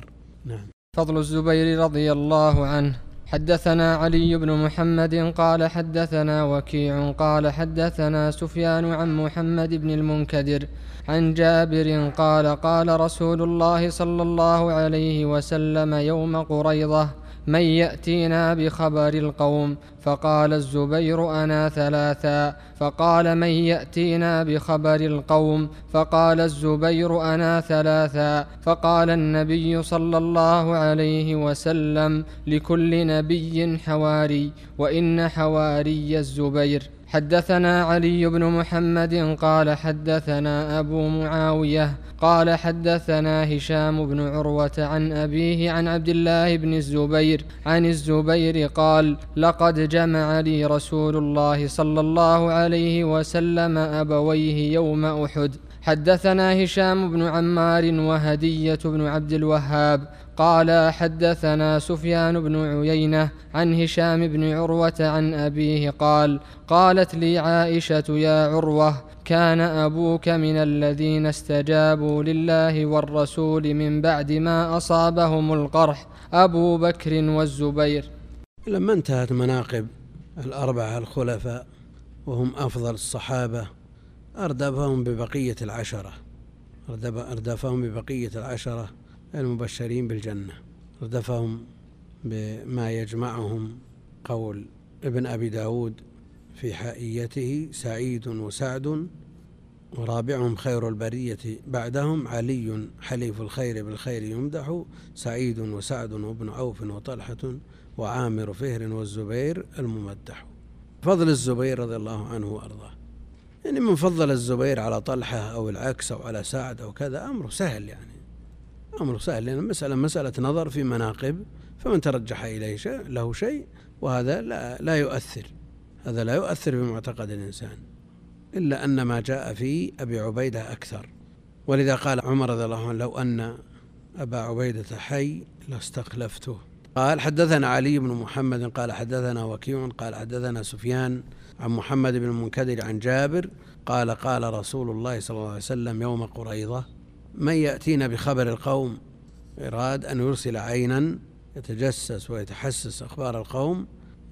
نعم. فضل الزبير رضي الله عنه. حدثنا علي بن محمد قال حدثنا وكيع قال حدثنا سفيان عن محمد بن المنكدر عن جابر قال قال رسول الله صلى الله عليه وسلم يوم قريظة: من يأتينا بخبر القوم؟ فقال الزبير: أنا ثلاثا. فقال: من يأتينا بخبر القوم؟ فقال الزبير: أنا ثلاثا. فقال النبي صلى الله عليه وسلم: لكل نبي حواري، وإن حواري الزبير. حدثنا علي بن محمد قال حدثنا أبو معاوية قال حدثنا هشام بن عروة عن أبيه عن عبد الله بن الزبير عن الزبير قال: لقد جمع لي رسول الله صلى الله عليه وسلم أبويه يوم أحد. حدثنا هشام بن عمار وهدية بن عبد الوهاب قال حدثنا سفيان بن عيينة عن هشام بن عروة عن أبيه قال: قالت لي عائشة: يا عروة، كان أبوك من الذين استجابوا لله والرسول من بعد ما أصابهم القرح، أبو بكر والزبير. لما انتهت مناقب الأربعة الخلفاء وهم أفضل الصحابة أردفهم ببقية العشرة المبشرين بالجنة. أردفهم بما يجمعهم قول ابن أبي داود في حائيته: سعيد وسعد، ورابعهم خير البرية بعدهم علي حليف الخير بالخير يمدح، سعيد وسعد وابن عوف وطلحة وعامر فهر والزبير الممدح. فضل الزبير رضي الله عنه وأرضاه، يعني من فضل الزبير على طلحة أو العكس أو على سعد أو كذا أمره سهل، لأن مسألة نظر في مناقب، فمن ترجح إليه له شيء، وهذا لا يؤثر، هذا لا يؤثر في معتقد الإنسان، إلا أن ما جاء في أبي عبيدة أكثر. ولذا قال عمر رضي الله عنه: لو أن أبا عبيدة حي لاستخلفته. قال حدثنا علي بن محمد قال حدثنا وكيع قال حدثنا سفيان عن محمد بن المنكدر عن جابر قال قال رسول الله صلى الله عليه وسلم يوم قريظة: من يأتينا بخبر القوم؟ إراد أن يرسل عينا يتجسس ويتحسس أخبار القوم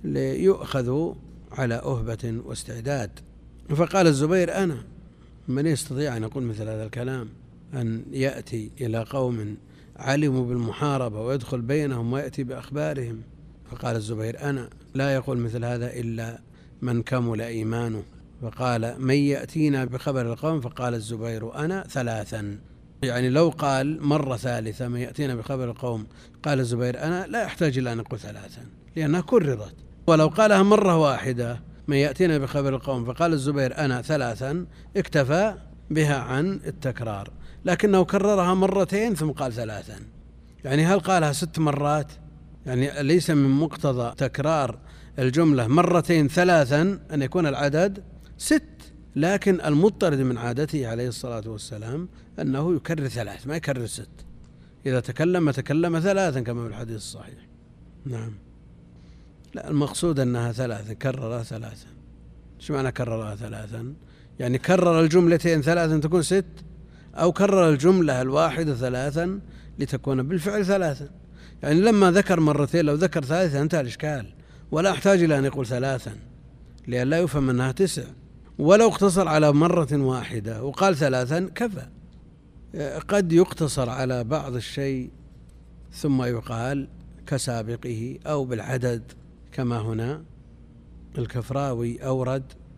ليؤخذوا على أهبة واستعداد. فقال الزبير: أنا. من يستطيع أن يقول مثل هذا الكلام؟ أن يأتي إلى قوم علموا بالمحاربة ويدخل بينهم ويأتي بأخبارهم. فقال الزبير: أنا. لا يقول مثل هذا إلا من كمل إيمانه. فقال: من يأتينا بخبر القوم؟ فقال الزبير: أنا ثلاثا. يعني لو قال مرة ثالثة: من يأتينا بخبر القوم، قال الزبير: أنا، لا يحتاج إلى أن يقول ثلاثا لأنها كررت. ولو قالها مرة واحدة: من يأتينا بخبر القوم، فقال الزبير: أنا ثلاثا، اكتفى بها عن التكرار. لكنه كررها مرتين ثم قال ثلاثا، يعني هل قالها 6 مرات؟ يعني ليس من مقتضى تكرار الجملة مرتين ثلاثا أن يكون العدد 6، لكن المضطرد من عادته عليه الصلاة والسلام أنه يكرر 3 ما يكرر 6. إذا تكلم 3 كما في الحديث الصحيح. نعم. لا، المقصود أنها 3، كررها 3. شو معنى كررها 3؟ يعني كرر الجملتين 3 تكون 6، أو كرر الجملة الواحدة 3 لتكون بالفعل 3. يعني لما ذكر مرتين، لو ذكر 3 انتهى الإشكال، ولا أحتاج إلى أن يقول 3 لأن لا يفهم أنها 9. ولو اقتصر على مرة واحدة وقال 3 كفى. قد يقتصر على بعض الشيء ثم يقال كسابقه أو بالعدد، كما هنا الكفراوي أورد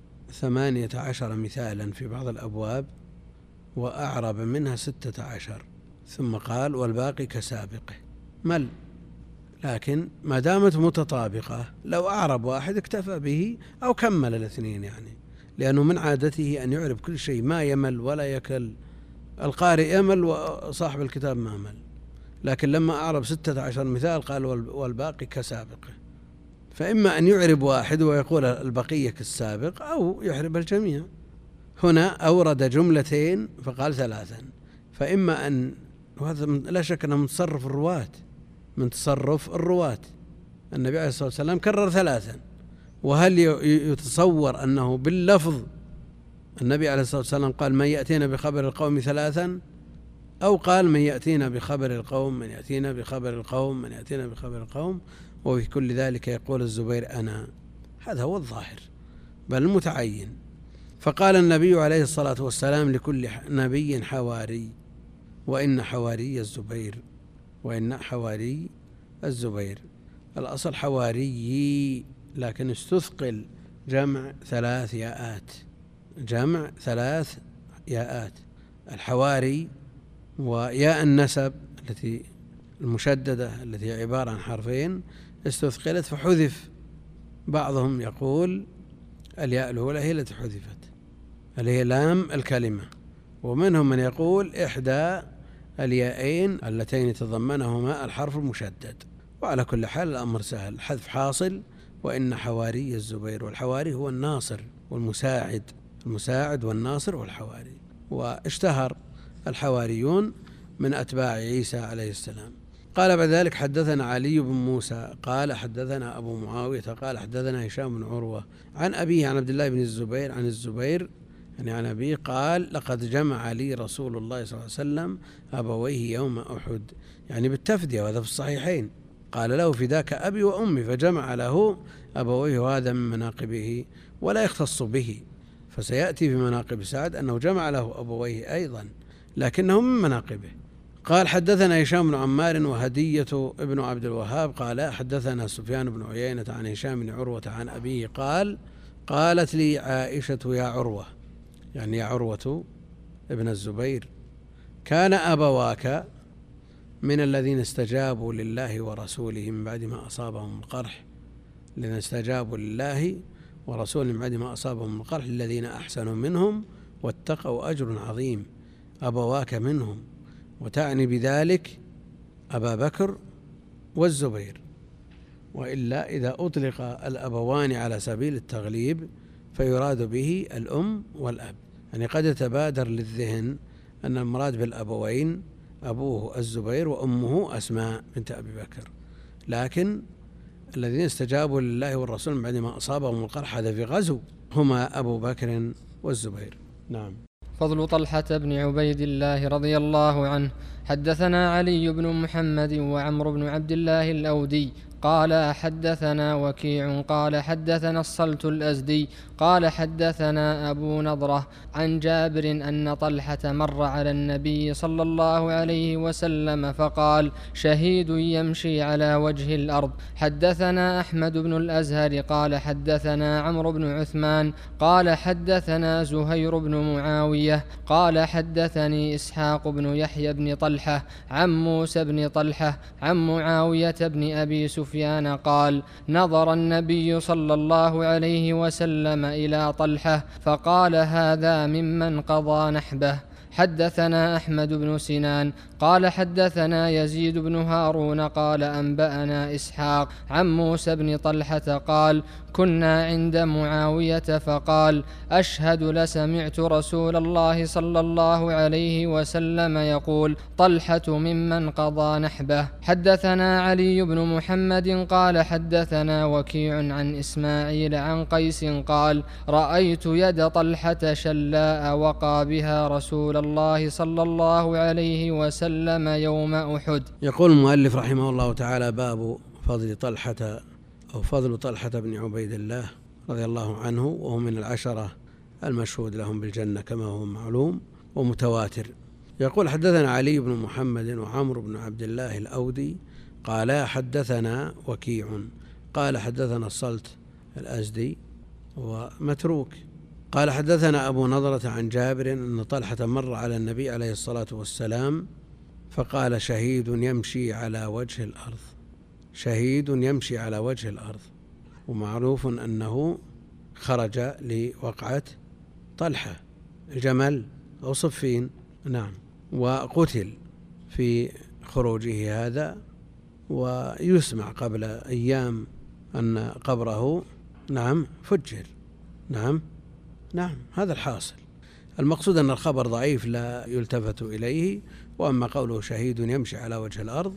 18 مثالا في بعض الأبواب وأعرب منها 16، ثم قال: والباقي كسابقه. مل. لكن ما دامت متطابقة، لو أعرب واحد اكتفى به أو كمل 2، يعني لأنه من عادته أن يعرب كل شيء، ما يمل ولا يكل. القارئ يمل وصاحب الكتاب ما مل، لكن لما أعرب 16 مثال قال: والباقي كسابقه. فإما أن يعرب واحد ويقول البقية كالسابق، أو يعرب الجميع. هنا أورد جملتين فقال 3، فإما أن، وهذا لا شك أنه من تصرف الرواة. النبي عليه الصلاة والسلام كرر 3، وهل يتصور أنه باللفظ النبي عليه الصلاة والسلام قال: من يأتينا بخبر القوم 3؟ أو قال من يأتينا بخبر القوم، من يأتينا بخبر القوم، من يأتينا بخبر القوم، وفي كل ذلك يقول الزبير أنا. هذا هو الظاهر بل المتعين. فقال النبي عليه الصلاة والسلام لكل نبي حواري، وإن حواري الزبير، وإن حواري الزبير. الأصل حواري، لكن استثقل جمع 3 ياءات، جمع 3 ياءات، الحواري وياء النسب التي المشددة التي عبارة عن حرفين استثقلت فحذف. بعضهم يقول الياء الأولى هي التي حذفت، اللي هي لام الكلمة، ومنهم من يقول إحدى الياءين اللتين تضمنهما الحرف المشدد. وعلى كل حال الأمر سهل، الحذف حاصل. وإن حواري الزبير، والحواري هو الناصر والمساعد، المساعد والناصر والحواري. واشتهر الحواريون من أتباع عيسى عليه السلام. قال بعد ذلك حدثنا علي بن موسى قال حدثنا أبو معاوية قال حدثنا هشام بن عروة عن أبيه عن عبد الله بن الزبير عن الزبير يعني عن أبيه قال لقد جمع لي رسول الله صلى الله عليه وسلم أبويه يوم أحد، يعني بالتفدية، وهذا في الصحيحين. قال له فداك أبي وأمي، فجمع له أبويه، وهذا من مناقبه ولا يختص به. فسيأتي في مناقب سعد أنه جمع له أبويه أيضا، لكنه من مناقبه. قال حدثنا هشام بن عمار وهدية ابن عبد الوهاب قال حدثنا سفيان بن عيينة عن هشام بن عروة عن أبيه قال قالت لي عائشة يا عروة، يعني يا عروة ابن الزبير، كان أبواك من الذين استجابوا لله ورسوله من بعد ما أصابهم القرح، الذين استجابوا لله ورسوله من بعد ما أصابهم القرح للذين أحسنوا منهم واتقوا أجر عظيم. أبواك منهم، وتعني بذلك أبا بكر والزبير. وإلا إذا أطلق الأبوان على سبيل التغليب فيراد به الأم والأب، يعني قد يتبادر للذهن أن المراد بالأبوين أبوه الزبير وأمه أسماء بنت أبي بكر، لكن الذين استجابوا لله والرسول من بعد ما أصابهم القرح هذا في غزو هما أبو بكر والزبير. نعم. فضل طلحة بن عبيد الله رضي الله عنه. حدثنا علي بن محمد وعمرو بن عبد الله الأودي قال حدثنا وكيع قال حدثنا الصلت الأزدي قال حدثنا أبو نضرة عن جابر أن طلحة مر على النبي صلى الله عليه وسلم فقال شهيد يمشي على وجه الأرض. حدثنا أحمد بن الأزهر قال حدثنا عمرو بن عثمان قال حدثنا زهير بن معاوية قال حدثني إسحاق بن يحيى بن طلحة عن موسى بن طلحة عن معاوية بن أبي سفيان قال نظر النبي صلى الله عليه وسلم إلى طلحة فقال هذا ممن قضى نحبه. حدثنا أحمد بن سنان قال حدثنا يزيد بن هارون قال أنبأنا إسحاق عن موسى بن طلحة قال كنا عند معاوية فقال أشهد لسمعت رسول الله صلى الله عليه وسلم يقول طلحة ممن قضى نحبه. حدثنا علي بن محمد قال حدثنا وكيع عن إسماعيل عن قيس قال رأيت يد طلحة شلاء وقى بها رسول الله صلى الله عليه وسلم يوم أحد. يقول المؤلف رحمه الله تعالى باب فضل طلحة أو فضل طلحة بن عبيد الله رضي الله عنه، وهو من العشرة المشهود لهم بالجنة كما هو معلوم ومتواتر. يقول حدثنا علي بن محمد وعمرو بن عبد الله الأودي قال حدثنا وكيع قال حدثنا الصلت الأزدي ومتروك قال حدثنا أبو نضرة عن جابر أن طلحة مر على النبي عليه الصلاة والسلام فقال شهيد يمشي على وجه الأرض، شهيد يمشي على وجه الأرض. ومعروف أنه خرج لوقعة طلحة الجمل أو صفين، نعم، وقتل في خروجه هذا، ويسمع قبل أيام أن قبره نعم فجر، نعم هذا الحاصل. المقصود أن الخبر ضعيف لا يلتفت إليه. وأما قوله شهيد يمشي على وجه الأرض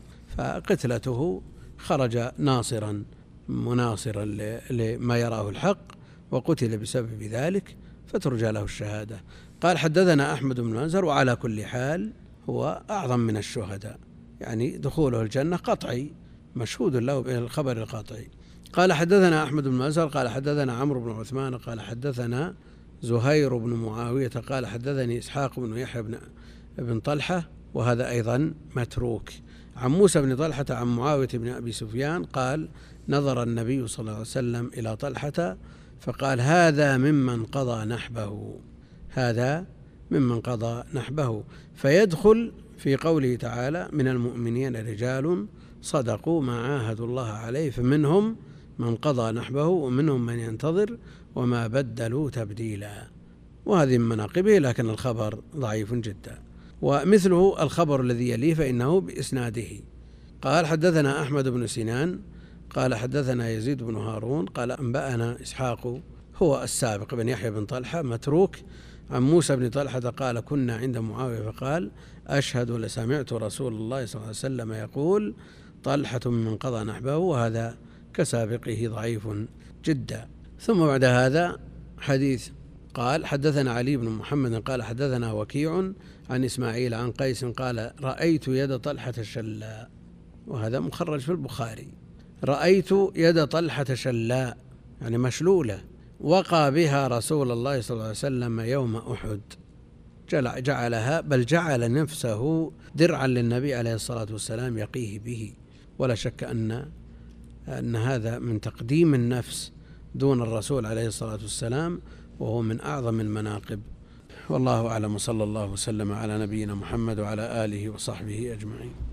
فقتلته خرج ناصرا مناصرا لما يراه الحق وقتل بسبب ذلك فترجى له الشهادة. قال حدثنا أحمد بن منذر. وعلى كل حال هو أعظم من الشهداء، يعني دخوله الجنة قطعي مشهود له بالخبر القطعي. قال حدثنا أحمد بن أزهر قال حدثنا عمرو بن عثمان قال حدثنا زهير بن معاوية قال حدثني إسحاق بن يحيى بن طلحة، وهذا أيضا متروك، عن موسى بن طلحة عن معاوية بن أبي سفيان قال نظر النبي صلى الله عليه وسلم إلى طلحة فقال هذا ممن قضى نحبه، هذا ممن قضى نحبه، فيدخل في قوله تعالى من المؤمنين رجال صدقوا ما عاهدوا الله عليه فمنهم من قضى نحبه ومنهم من ينتظر وما بدلوا تبديلا. وهذه من مناقبه، لكن الخبر ضعيف جدا. ومثله الخبر الذي يليه فإنه بإسناده. قال حدثنا أحمد بن سنان قال حدثنا يزيد بن هارون قال أنبأنا إسحاق هو السابق بن يحيى بن طلحة متروك، عن موسى بن طلحة قال كنا عند معاوية فقال أشهد لسمعت رسول الله صلى الله عليه وسلم يقول طلحة من قضى نحبه، وهذا كسابقه ضعيف جدا. ثم بعد هذا حديث قال حدثنا علي بن محمد قال حدثنا وكيع عن إسماعيل عن قيس قال رأيت يد طلحة شلاء، وهذا مخرج في البخاري، رأيت يد طلحة شلاء يعني مشلولة، وقى بها رسول الله صلى الله عليه وسلم يوم أحد، جعلها بل جعل نفسه درعا للنبي عليه الصلاة والسلام يقيه به. ولا شك أن هذا من تقديم النفس دون الرسول عليه الصلاة والسلام، وهو من أعظم المناقب. والله أعلم، صلى الله وسلم على نبينا محمد وعلى آله وصحبه أجمعين.